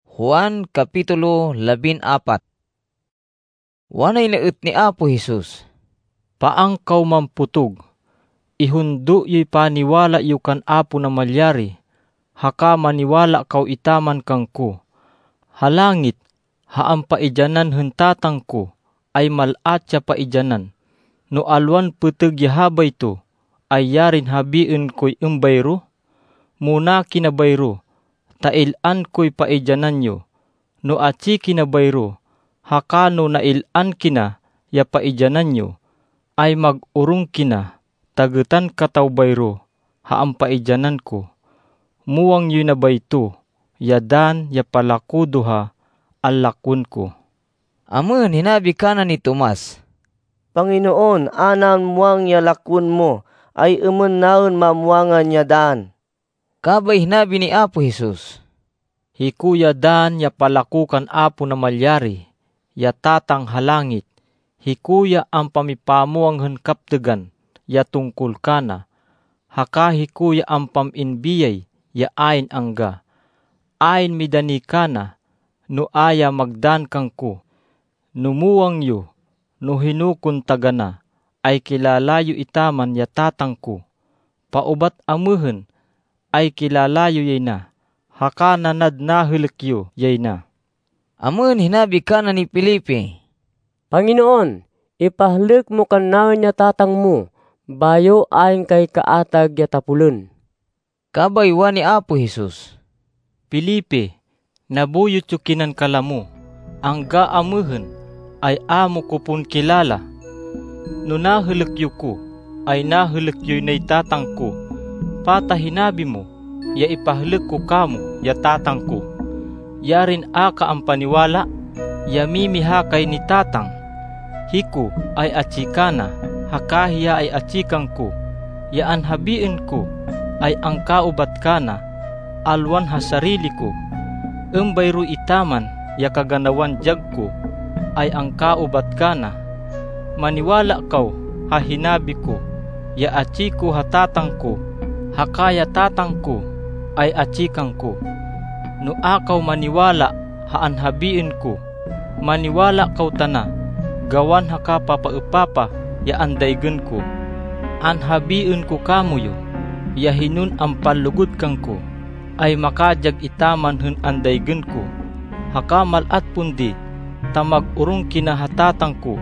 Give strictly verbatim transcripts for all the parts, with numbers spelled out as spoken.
Juan Kapitulo labin apat. Wanay naet ni Apo Jesus. Paang kaw mamputog, ihundo yo'y paniwala yu kan Apo na malyari, haka maniwala kaw itaman kangko. Halangit, haam paijanan hentatang ko, ay malatya paijanan. No alwan peteg yahabay to, ay yarin habiin ko'y embayro. Muna kinabayro, tailan ko'y paijanan yo. No aci kinabayro, haka no nailan kina, ya paijanan yo. Ay mag-urong kina, tagetan kataw bayro, haam paijanan ko. Muwang yu na bayto, yadan ya palakudo ha, alakun ko. Amen hinabi kana ni Tomas. Panginoon, anan muang yalakun mo, ay emen naon mamuangan yadan. Kabay hinabi ni Apo Jesus. Hikuya dan ya palakukan Apo na malyari, ya tatang halangit. Hikuya ang pamipamuang henkaptegan, ya tungkol kana. Haka hikuya ang paminbiyay, ya ain angga. Ain midani kana, no aya magdan kangko. Numuwang yu, no hinukun tagana, ay kilalayo itaman ya tatang ko. Paubat amuhen, ay kilalayo yay na. Haka nanad nahilik yu yay na. Amen hinabi kana ni Felipe. Panginoon, ipahalik mo kanaon niya tatang mo, bayo ayon kay kaatag yatapulun. Kabay wa ni Apo Jesus. Felipe, nabuyot yu kinan kalamu, ang gaamuhen ay amo ko pun kilala. No nahilik yu ko, ay nahilik yu nay tatang ko. Pata hinabi mo, ya ipahalik ko kamo, ya tatang ko. Yarin aka ang paniwala, ya mimihakay ni tatang. Hiku ay atsikana, hakahiya ay atsikang ko. Ya anhabiin ko, ay ang kaubat kana, alwan ha sarili ko. Embayro itaman, ya kaganawan jag ko, ay ang kaubat kana. Maniwala kaw, ha hinabi ko, ya atsiko ha tatang ko, hakaya tatang ko, ay atsikang ko. No akaw maniwala, ha anhabiin ko, maniwala kaw tana, gawan haka papaepapa, ya andaygen ko. Anhabiin ko kamuyo, ya hinun ang palugod kang ko, ay makajag itaman hun andaygen ko. Haka malat pundi, tamag urong kinahatatang ko,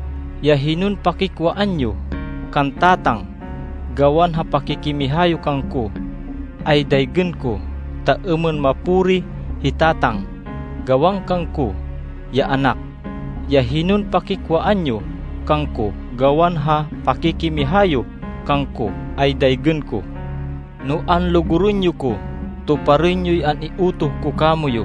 ya hinun pakikwaan yo, kan tatang, gawan ha pakikimihayo kang ko, ay daygen ko, ta emen mapuri hitatang, gawang kang ko, ya anak. Ya hinun pakikwaan nyo, kangko, gawan ha pakikimihayo, kangko, ay daygen ko. No anlugurun nyo ko, tuparin nyo'y an iutoh ko kamuyo.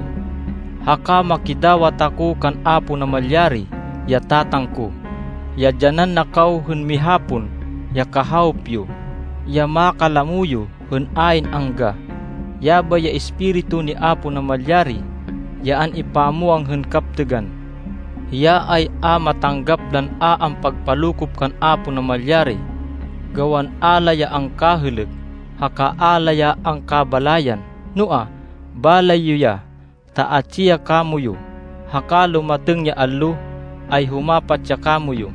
Haka makidawat ako kan Apo na malyari, ya tatang ko. Ya janan nakaw hun mihapon, ya kahawpyo, ya makalamuyo hun ain angga. Ya ba ya espiritu ni Apo na malyari, ya an ipamuang hun kaptegan. Hiya ay a matanggap dan a ang pagpalukop kan Apo na malyari. Gawan alaya ang kahilig, haka alaya ang kabalayan. Nua, balayo ya, taatsiya kamuyo, haka lumateng ya allo, ay humapat ya kamuyo.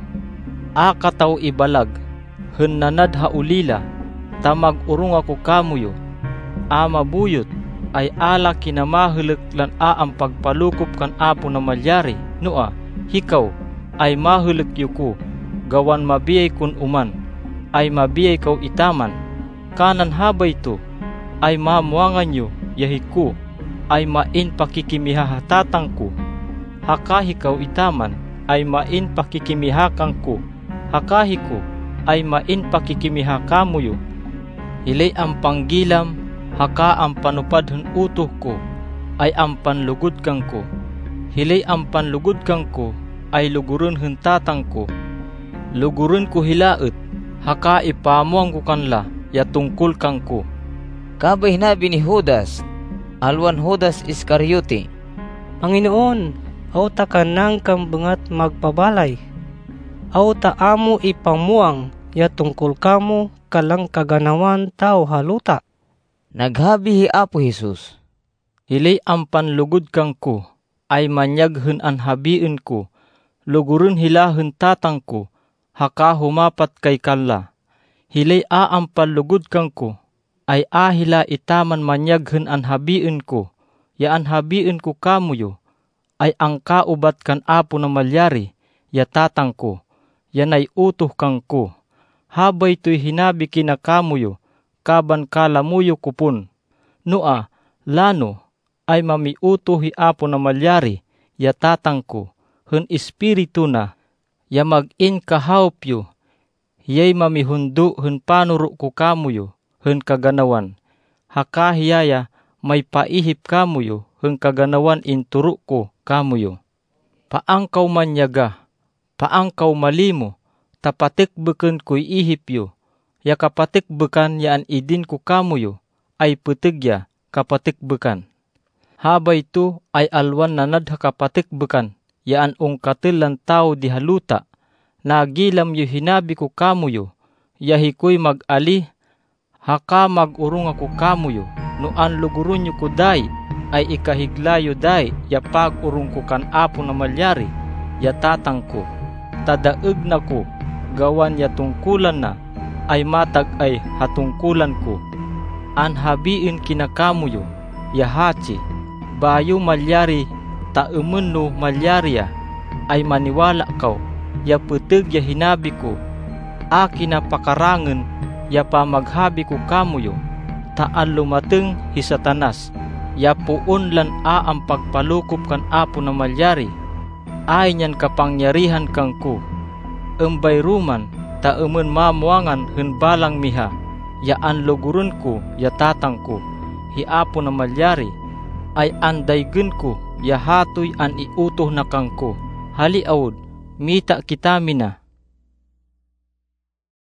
A kataw ibalag, hun nanad ha ulila, tamag urong ako kamuyo. A mabuyot, ay ala kinamahilig lan a ang pagpalukop kan Apo na malyari. Nua, hikaw ay mahilig yu ko, gawan mabiyay kun uman, ay mabiyay kaw itaman. Kanan habay to, ay mamuangan yu, yahiku, ay main pakikimihahatatang ko. Haka hikaw itaman, ay main pakikimihakang ko. Haka hiku, ay main pakikimihakamuyo. Hilay ang panggilam, haka ang panupad hun utoh ko, ay ang panlugod kang ko. Hilay ang panlugod kang ko, ay lugurun hun tatang ko. Lugurun ko hilaet, haka ipamuang ko kanla, ya tungkol kang ko. Kabay hinabi ni Judas, alwan Judas Iscariote. Panginoon, aw ta kanang kambengat magpabalay. Aw ta amo ipamuang, ya tungkol kamo kalang kaganawan tao haluta. Naghabi hi Apo Jesus. Hilay ampan lugod kangko, ay manyag hen anhabiin ko, luguren hila hen tatang ko, haka humapat kay kalla. Hilay aampal lugod kangko, ay ahila itaman manyag hen anhabiin ko, ya anhabiin ko kamuyo, ay ang kaubat kan Apo na Malyari, ya tatang ko, yan ay utoh kangko. Habay to'y hinabi kina kamuyo, kaban kalamuyo kupon. Noa, lano, ay mamiutoh hi Apo na Malyari, ya tatang ko, hen espiritu na, ya mag-in kahawpyo, hiyay mamihundo hen panuro ko kamuyo, hen kaganawan. Haka hiyaya may paihip kamuyo, hen kaganawan inturo ko kamuyo. Paangkaw manyaga, paangkaw malimo, tapatikbeken ko'y ihipyo, ya kapatikbekan yaan idin ko kamuyo, ay petegya kapatikbekan. Habay to ay alwan nanad hakapatikbekan, yaan ungkatilan tao di haluta, nagilam yu hinabi ko kamuyo, yahi ko'y mag-ali, haka mag-urong ako kamuyo, noan lugurun yu ko day, ay ikahiglayo day, ya pag-urong ko kan Apo na Malyari, ya tatang ko. Tadaeg na ko, gawan ya tungkulan na, ay matag ay hatungkulan ko. Anhabiin kinakamuyo, ya hachi, bayo Malyari, taemen no Malyariya, ay maniwala kaw, ya peteg ya hinabi ko, akin na pakarangen, ya pamaghabi ko kamuyo, taan lumateng hi Satanas, ya puon lan a ang pagpalukop kan Apo na Malyari, ay nyan kapangyarihan kangko. Embay ruman, taemen mamuangan hen balang miha, ya anlugurun ko, ya tatang ko, hi Apo na Malyari, ay andaygen ko, ya hatoy an iutoh na kangko. Hali awod, mita kita mina,